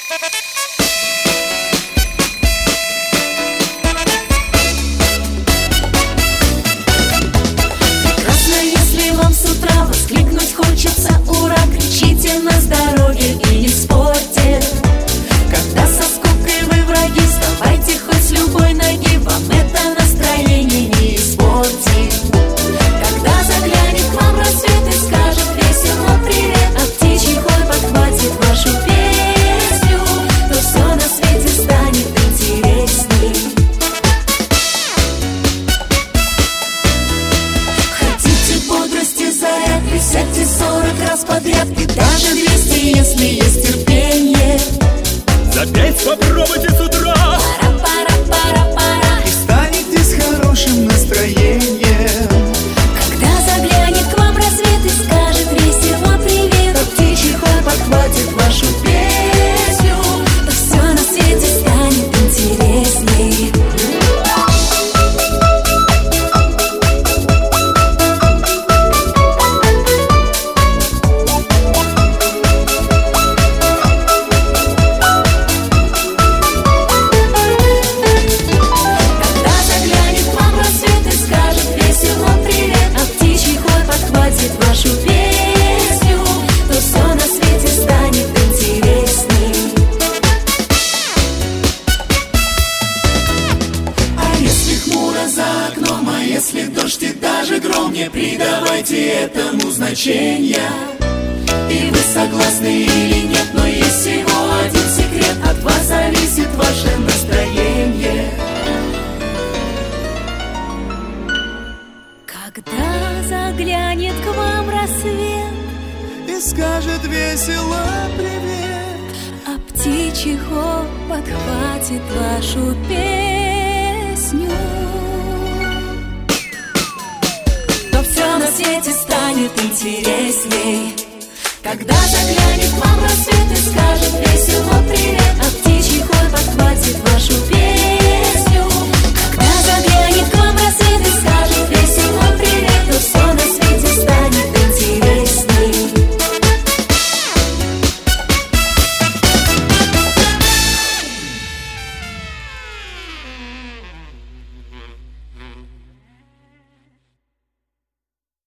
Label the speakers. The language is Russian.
Speaker 1: Сядьте 40 раз подряд и даже 200, если есть терпение.
Speaker 2: За 5 попробуйте с утра.
Speaker 1: Пара-пара-пара-пара.
Speaker 3: И станете с хорошим настроением.
Speaker 1: Когда заглянет к вам рассвет и скажет весело привет, то птичий хор подхватит вашу песню, то все на свете станет интересней. Вашу песню, то все на свете станет интересней. А если хмуро за окном, а если дождь и даже гром, не придавайте этому значения. И вы согласны или нет, но есть всего один секрет: от вас зависит ваше настроение. Когда заглянет к вам рассвет
Speaker 3: И скажет весело привет,
Speaker 1: а птичий хор подхватит вашу песню, то все на свете станет интересней. Когда заглянет к вам рассвет и скажет весело привет, а птичий хор подхватит